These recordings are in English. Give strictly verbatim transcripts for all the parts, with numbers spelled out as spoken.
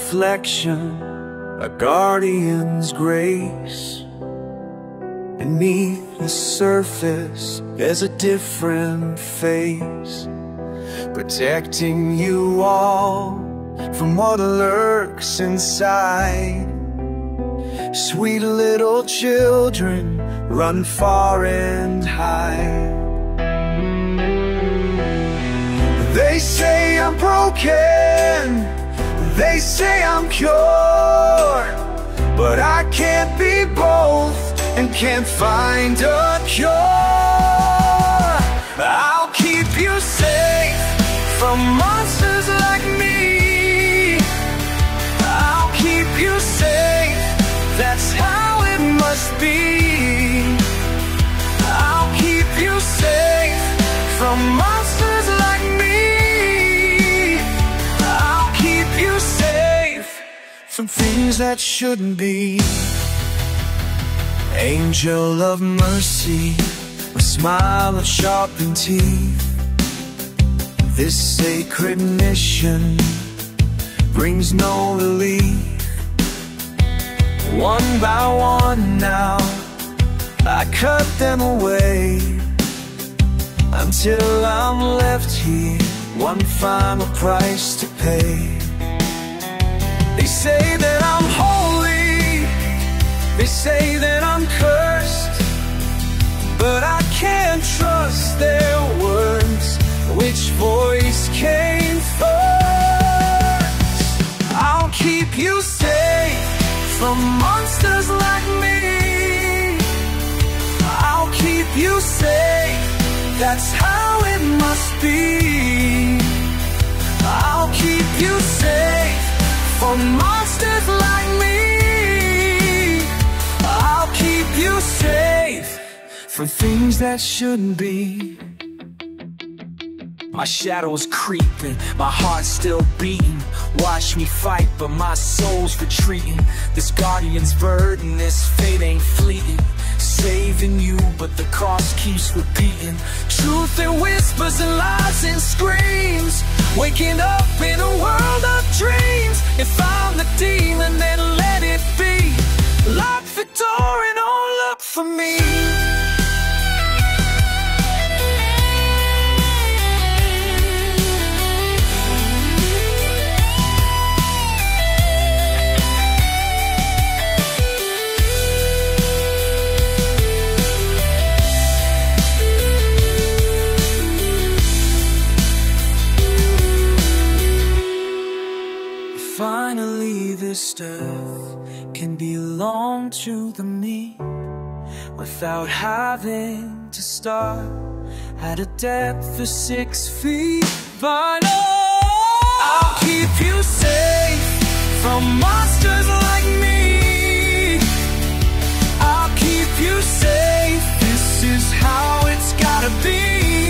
reflection, a guardian's grace. Beneath the surface, there's a different face, protecting you all from what lurks inside. Sweet little children, run far and high. They say I'm broken, they say I'm pure, but I can't be both and can't find a cure. I'll keep you safe from monsters like me. I'll keep you safe, that's how it must be. I'll keep you safe from monsters like me. I'll keep you safe from things that shouldn't be. Angel of mercy, a smile of sharpened teeth. This sacred mission brings no relief. One by one now, I cut them away, until I'm left here, one final price to pay. They say that I'm holy, they say that I'm cursed, but I can't trust their words. Which voice came first? I'll keep you safe from monsters like me. I'll keep you safe, that's how it must be. I'll keep you safe from monsters like me. I'll keep you safe from things that shouldn't be. My shadow's creeping, my heart's still beating. Watch me fight, but my soul's retreating. This guardian's burden, this fate ain't fleeting. Saving you, but the cost keeps repeating. Truth and whispers and lies and screams. Waking up in a world of dreams. If I'm the demon, then let it be. Lock the door and all look for me. Finally this stuff can belong to the me, without having to start at a depth of six feet. Vinyl. I'll keep you safe from monsters like me. I'll keep you safe, this is how it's gotta be.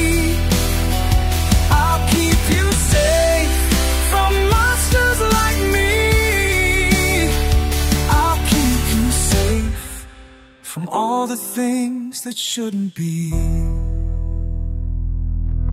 I'll keep you safe from monsters like me. I'll keep you safe from all the things that shouldn't be.